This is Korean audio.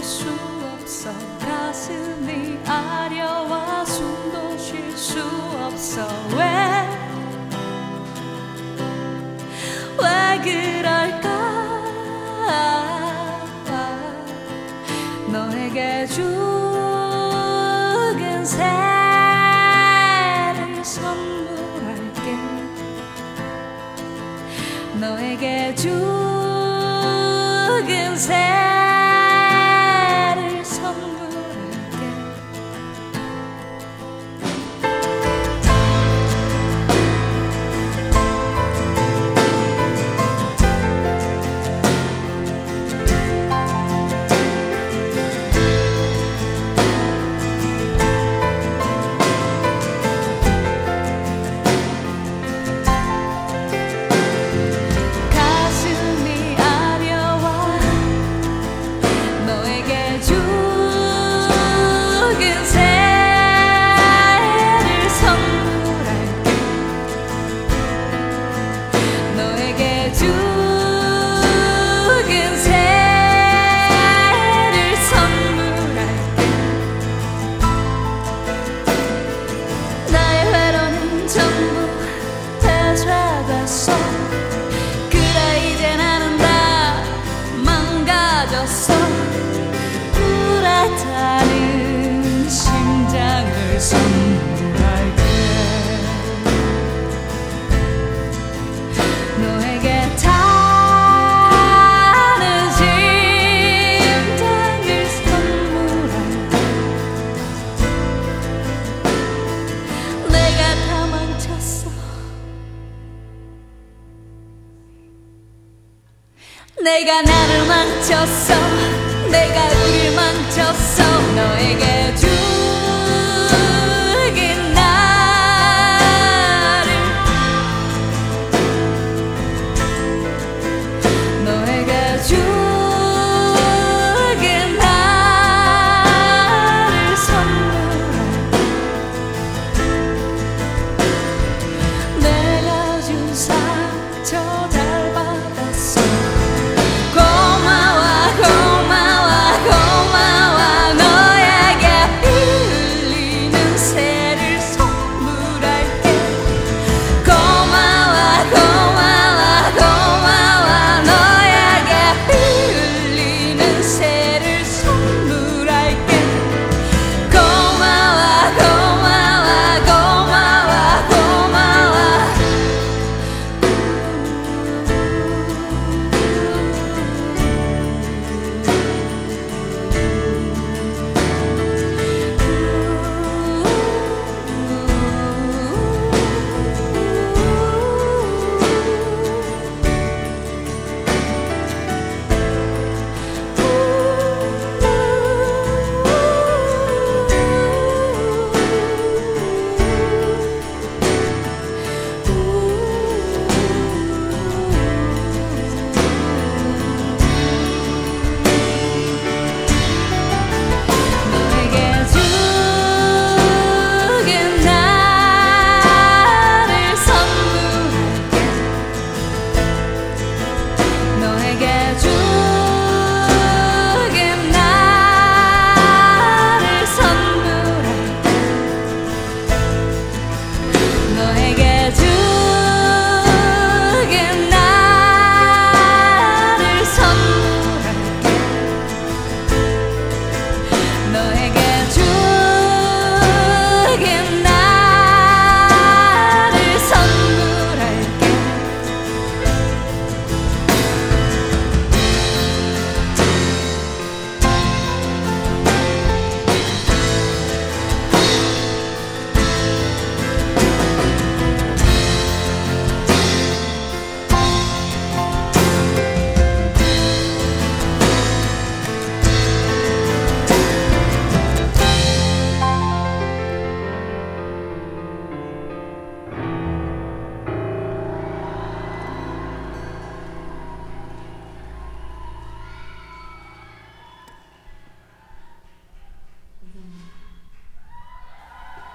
수 없어. 가슴이 아려와 숨도 쉴 수 없어. 왜 그럴까? 너에게 죽은 새를 선물할게. 너에게 죽은 새를 선물할게. 가슴이 아려와 너에게 죽은 새를 선물할게. 너에게 죽은 새를 선물할게. 나의 회로는 전부 되새겼어. 그래 이제 나는 다 망가졌어. 불에 타는 심장을 선물할게. 너에게 타는 심장을 선물할게. 내가 다 망쳤어. 내가 나를 망쳤어. 내가 우릴 망쳤어. 너에게 주